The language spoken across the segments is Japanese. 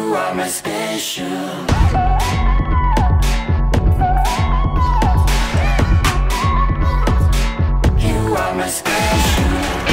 are my special. You are my special.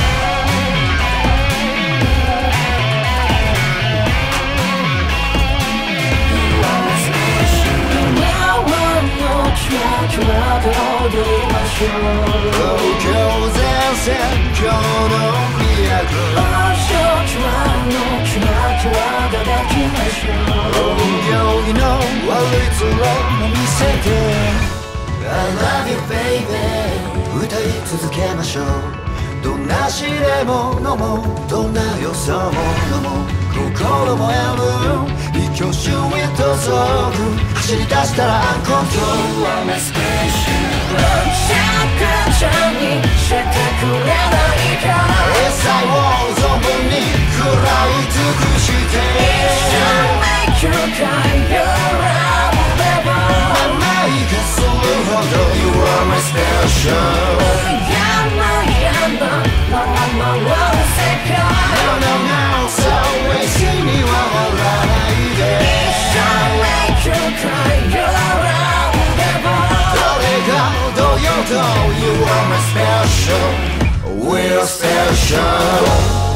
You are my special. Now I know try to踊りましょう。 東京前線今日の都王将チュアのキュラキュラが抱きましょう。 行儀の悪い面も見せて I love you baby 歌い続けましょうどんな試練も飲もうどんな予想も飲もう心もやむ一挙手へと走走り出したらアンコントロール You are my special. シャカちゃんにしてくれないかエサイを存分に食らい尽くして一生 make you cry your love forever 甘いがするほど You are my special 山々回る世界 No no no そう意には笑わないで一生 make you cry your love forever 誰がどうようと You are my special We're special